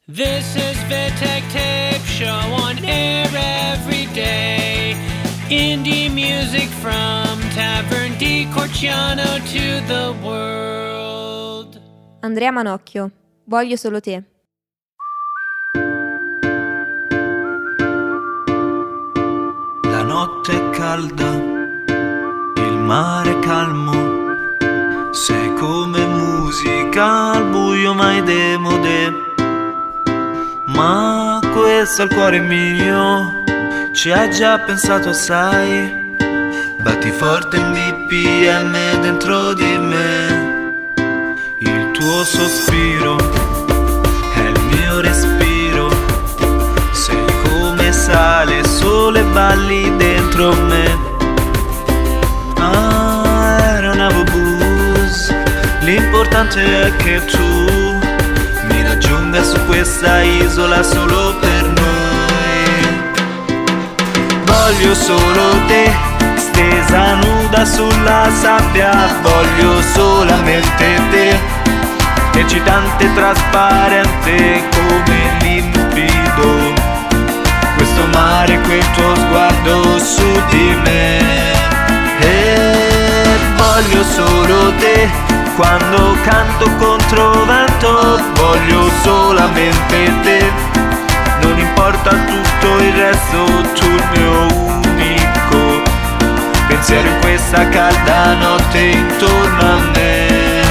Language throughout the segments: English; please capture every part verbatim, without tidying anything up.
This is Vitek Tape Show on air every day. Indie music from Tavern di Corciano to the world. Andrea Manocchio, Voglio solo te. La notte è calda, il mare è calmo, sei come musica al buio mai demode. Ma questo al cuore mio ci hai già pensato, sai? Batti forte in B P M dentro di me. Il tuo sospiro è il mio respiro. Sei come sale, sole, balli dentro me. Ah, era una blues. L'importante è che tu mi raggiunga su questa isola solo per noi. Voglio solo te, stesa nuda sulla sabbia. Voglio solamente te, eccitante, trasparente come limpido. Questo mare, quel tuo sguardo su di me. E voglio solo te, quando canto contro vento. Voglio solamente te, non importa tutto il resto. Tu il mio unico pensiero in questa calda notte intorno a me.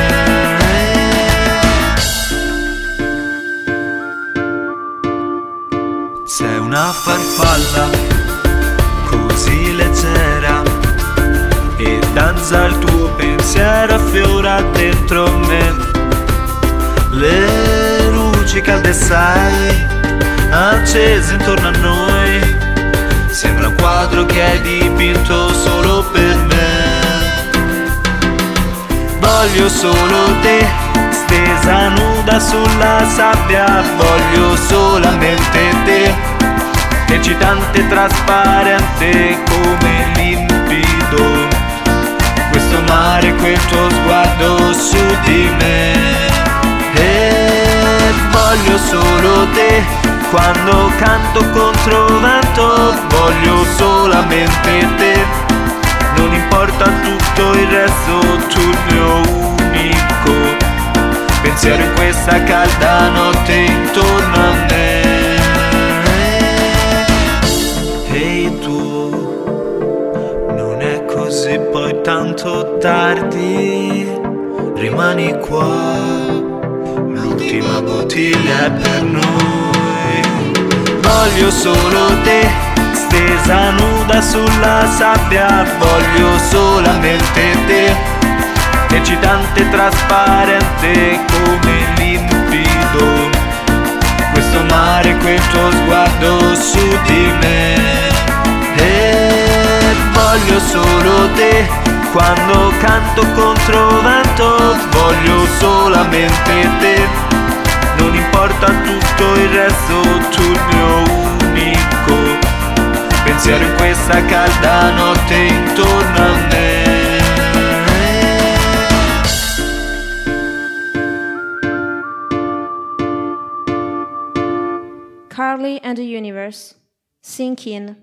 Sei una farfalla così leggera e danza il tuo pensiero, affiora dentro me. Le luci calde, sai, accese intorno a noi. Sembra un quadro che hai dipinto solo per me. Voglio solo te, stesa nuda sulla sabbia. Voglio solamente te, eccitante, trasparente come limpido. Questo mare, quel tuo sguardo su di me. E voglio solo te, quando canto contro vento. Voglio solamente te, non importa tutto il resto. Tu il mio unico pensiero in questa calda notte intorno a me. Ehi tu, non è così poi tanto tardi, rimani qua, l'ultima bottiglia è per noi. Voglio solo te, stesa nuda sulla sabbia. Voglio solamente te, eccitante, trasparente come limpido. Questo mare, quel tuo sguardo su di me. E voglio solo te, quando canto contro vento. Voglio solamente te, non importa tutto il resto. Tu il mio unico pensiero in questa calda notte intorno a me. Carly and the Universe, Sink In.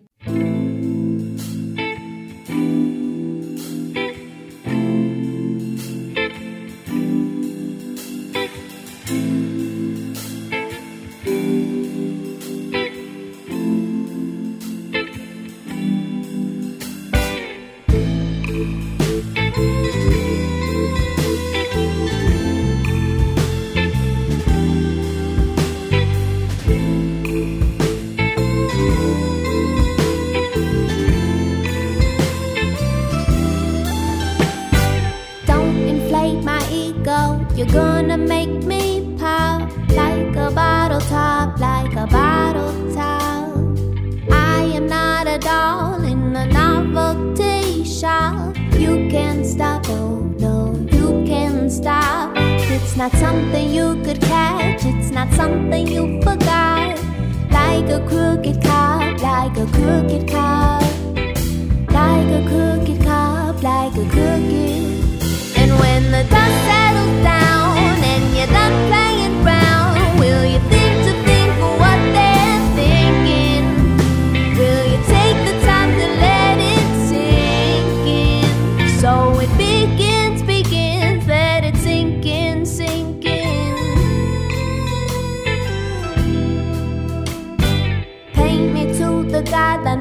You're gonna make me pop like a bottle top, like a bottle top. I am not a doll in a novelty shop. You can't stop, oh no, you can't stop. It's not something you could catch, it's not something you forgot. Like a crooked cop, like a crooked cop. Like a crooked cop, like a crooked. And when the dust settles down and you're done playing round, will you think to think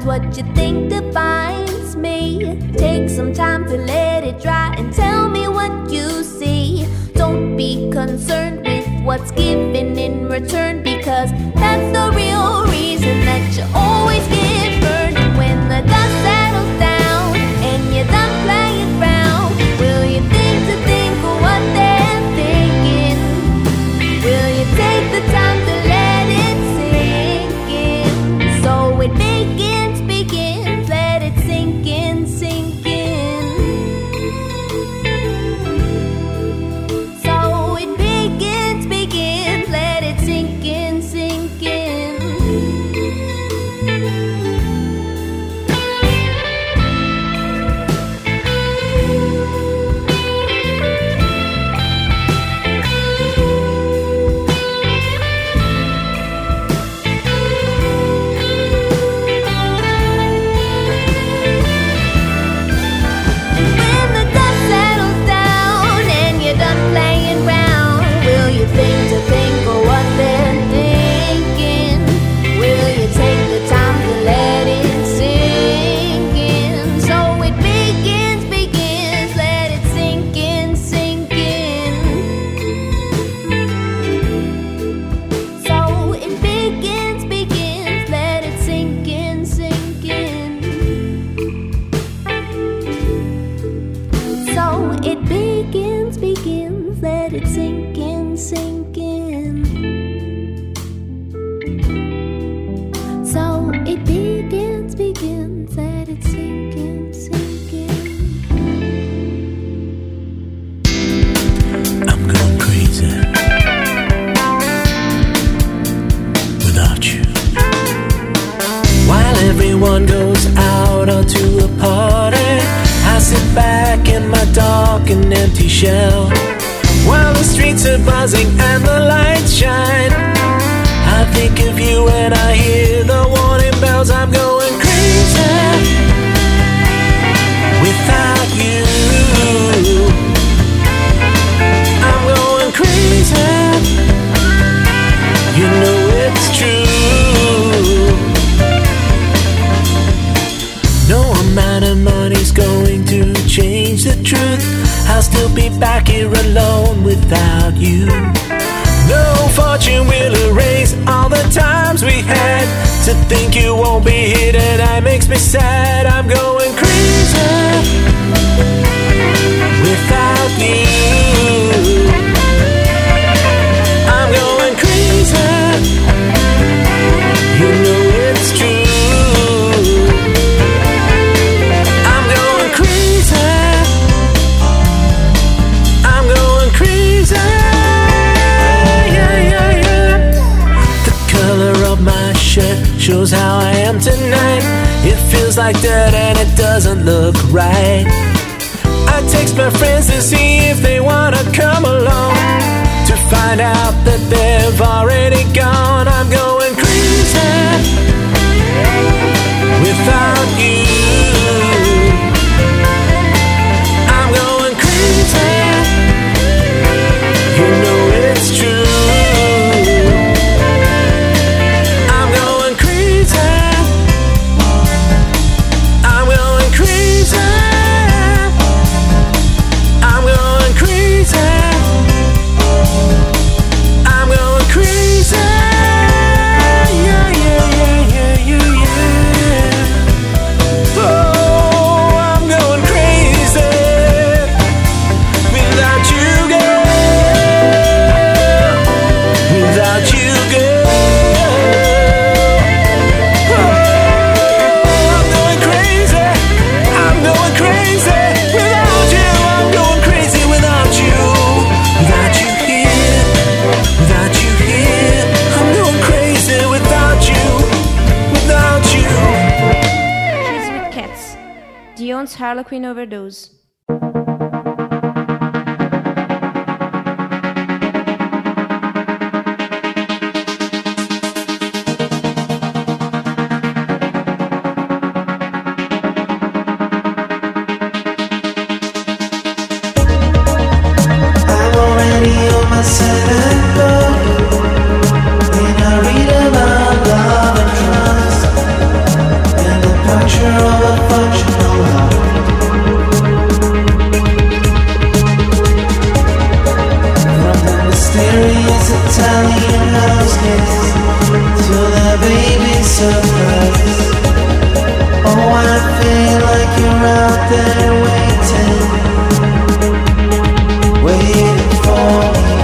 find what you think defines me. Take some time to let it dry and tell me what you see. Don't be concerned with what's given in return, because that's the real reason that you always get burned. And when the dust settles down and you're done playing round, will you think to think of what they're thinking? Will you take the time to let it sink in? So it begins, begins, let it sink in, sink in. So it begins, begins, let it sink in, sink in. Everyone goes out onto a party. I sit back in my dark and empty shell while the streets are buzzing and the lights shine. I think of you and I hear the warning bells. I'm going crazy without you. I'm going crazy. You know it's true. No amount of money's going to change the truth. I'll still be back here alone without you. No fortune will erase all the times we had. To think you won't be here tonight makes me sad. I'm going crazy without you. I'm going crazy. You know it's true. Shows how I am tonight. It feels like dirt and it doesn't look right. I text my friends to see if they wanna come along, to find out that they've already gone. I'm going crazy without you. I'm going crazy. You know it's true. Harlequin Overdose. And the to the baby surprise. Oh, I feel like you're out there waiting, waiting for me,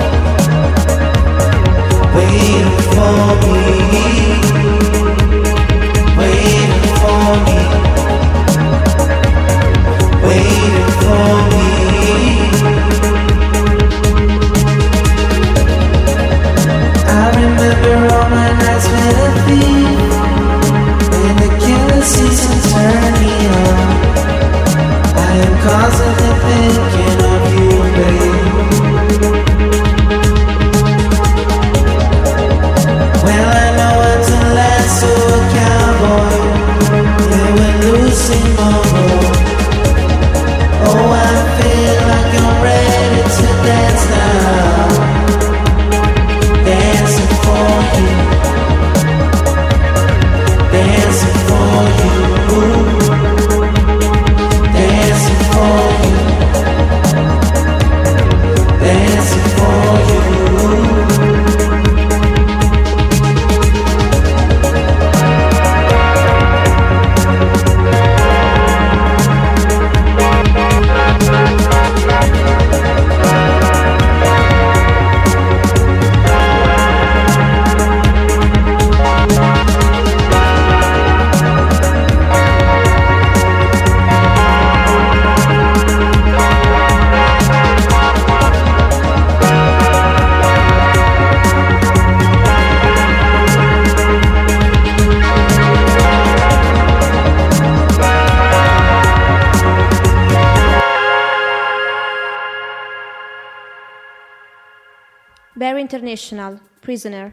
waiting for me, waiting for me, waiting for me. I remember all my nights with a thief, when the killer season turned me on. I am constantly thinking of you, babe. Well, I know I'm to last to a cowboy, yeah, we're losing more. Oh, I feel like I'm ready to dance now, dancing for you, dancing for you, dancing for you, dancing for you. Bear International, Prisoner.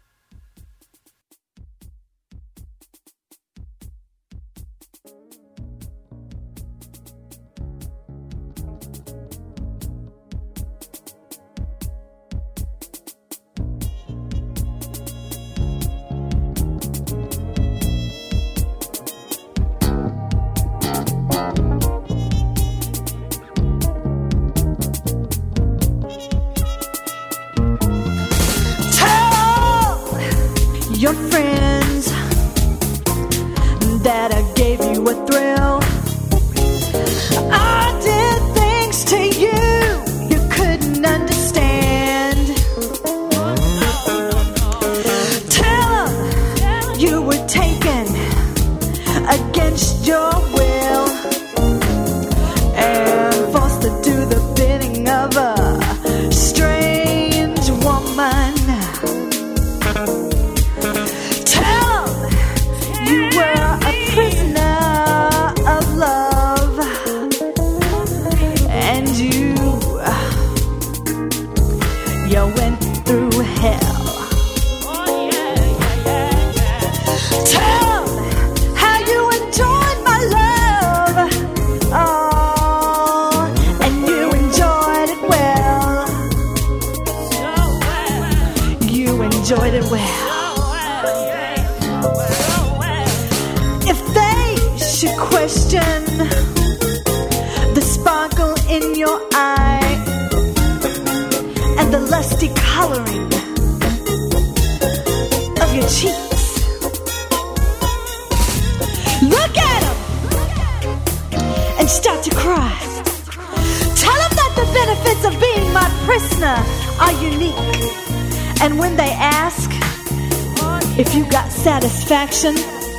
Your friends that I gave you a thrill. I did things to you you couldn't understand. Tell them you were taken against your will and forced to do the bidding of a strange woman. Enjoyed it well. If they should question the sparkle in your eye and the lusty coloring of your cheeks, look at them and start to cry. Tell them that the benefits of being my prisoner are unique. And when they ask if you got satisfaction,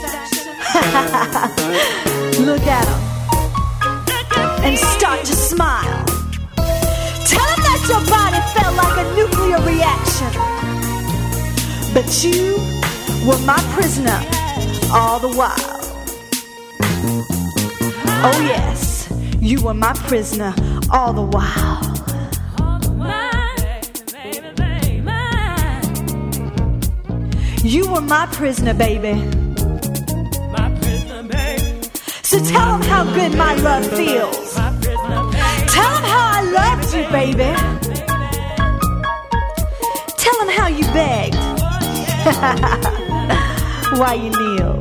look at them and start to smile. Tell them that your body felt like a nuclear reaction, but you were my prisoner all the while. Oh yes, you were my prisoner all the while. You were my prisoner, baby. My prisoner, baby. So tell them how good my love feels. Tell them how I loved you, baby. Tell them how you begged while you kneeled,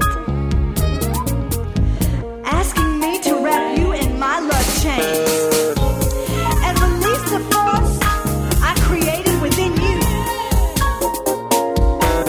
asking me to wrap you in my love chains and release the force I created within you.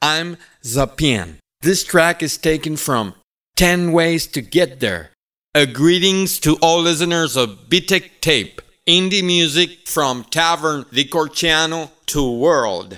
I'm Zapien. This track is taken from ten Ways to Get There. A greetings to all listeners of B-Tech Tape, indie music from Tavern di Corciano to world.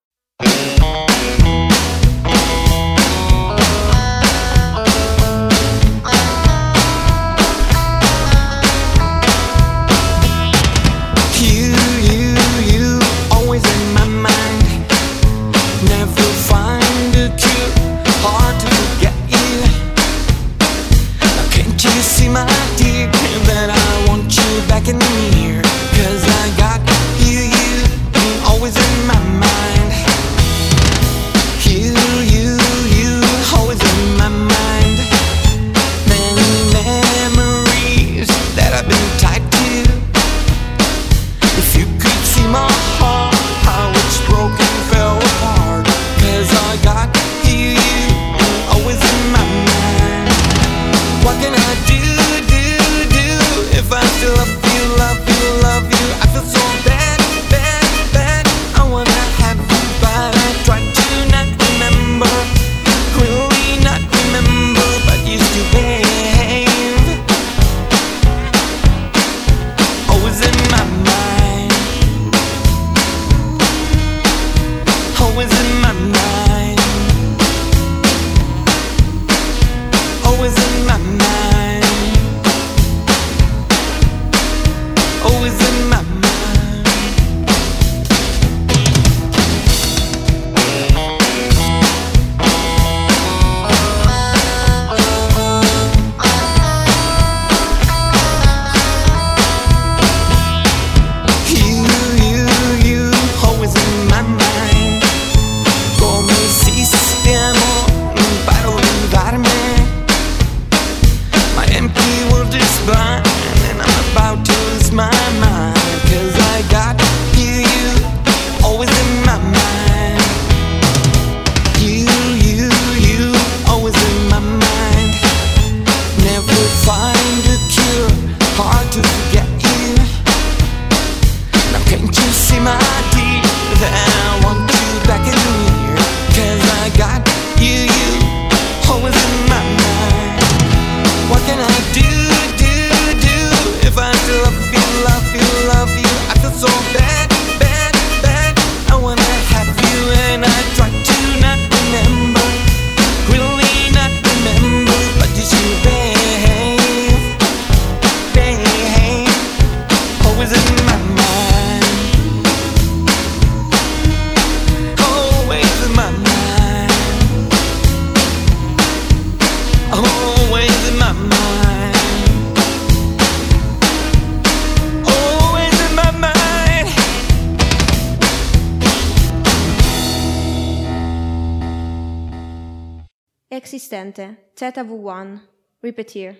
Back in the mirror, 'cause I got you, you, always in my mind. You, you, you, always in my mind. Many memories that I've been tied to. If you could see my heart, how it's broken, fell apart. 'Cause I got you, you, always in my mind. What can I do, do, do, if I still love you, love you, love you? I feel so bad, bad, bad. I wanna have you, but I try to not remember. Really not remember, but you still behave. Always in my mind. Always in my mind. Always in my mind. Always in my mind. You, you, you, always in my mind. Come si stiamo para olvidarme. My empty world is blind, and I'm about to lose my mind. 'Cause I got you, you, always in my mind. You, you, you, always in my mind. Never find a cure, hard to forget you. Now can't you see my deed, that I want you back in the mirror? 'Cause I got you, you, always in my mind. What can I do, do, do, if I still love you, love you, love you? I feel so bad, bad, bad. I wanna have you, and I try to not remember. Really not remember, but you still behave, behave. Always in my mind. Always in my mind. Always in my mind. Always in my mind. Existente, Z W one, Repetir.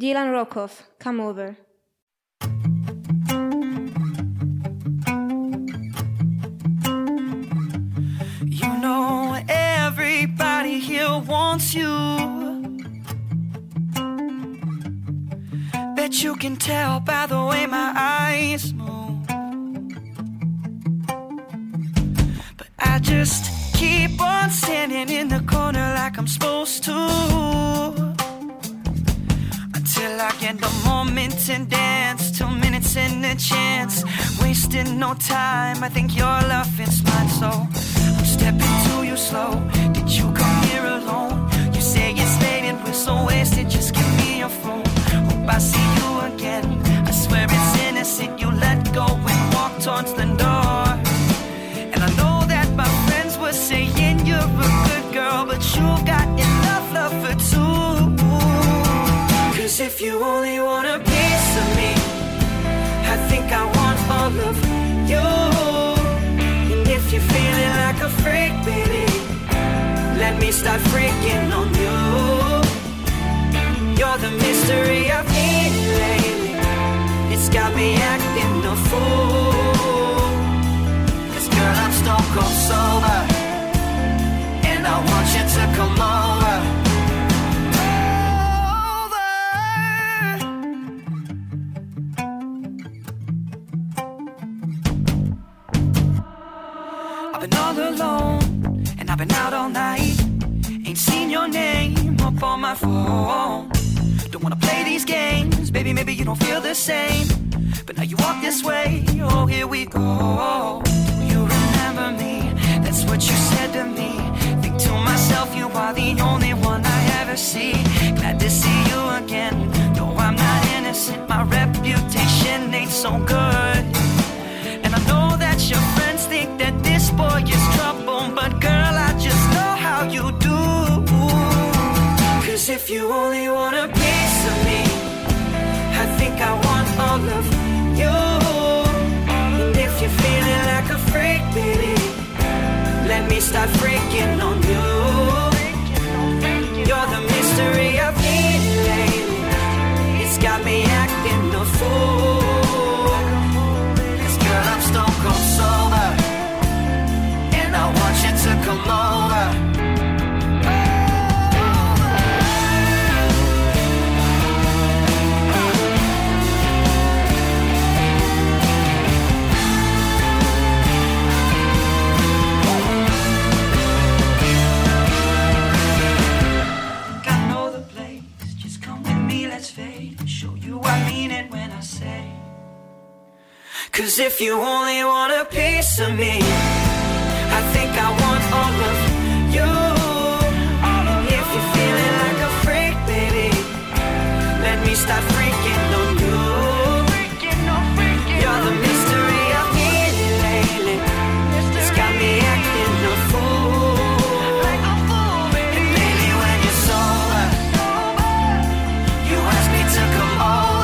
Dylan Rokoff, Come Over. You know everybody here wants you. Bet you can tell by the way my eyes move. But I just keep on standing in the corner like I'm supposed to, until I get the moment and dance, two minutes and a chance, wasting no time. I think your loving's mine, so I'm stepping to you slow. Did you come here alone? You say it's late and we're so wasted, just give me your phone. Hope I see you again. I swear it's innocent. You let go and walk towards the door. And I know that my friends were saying you're a good girl, but you got enough love for two. Cause if you only want a piece of me, I think I want all of you. And if you're feeling like a freak, baby, let me start freaking on you. You're the mystery of me lately. It's got me acting a fool. Cause girl, I'm stone cold sober, and I want you to come over. I've been all alone, and I've been out all night. Ain't seen your name up on my phone. Don't wanna play these games, baby, maybe you don't feel the same. But now you walk this way, oh, here we go. You remember me, that's what you said to me. Think to myself, you are the only one I ever see. Glad to see you again, no, I'm not innocent. My reputation ain't so good. And I know that your friends think that this boy is trouble, but girl, I just know how you do. Cause if you only want a piece of me, I think I want all of you. And if you're feeling like a freak, baby, let me start freaking on you. You're the mystery of me lately. It's got me acting a fool. Cause girl, I'm stone cold sober, and I want you to come over. Cause if you only want a piece of me, I think I want all of you. And if you're feeling like a freak, baby, let me start freaking on you. You're the mystery of me lately. It's got me acting a fool. And lately when you're sober, you ask me to come over.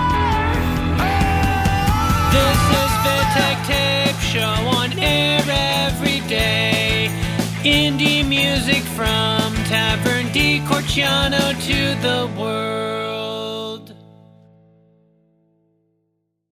This is Vitek Tape Show on air every day. Indie music from Tavern di Corciano to the world.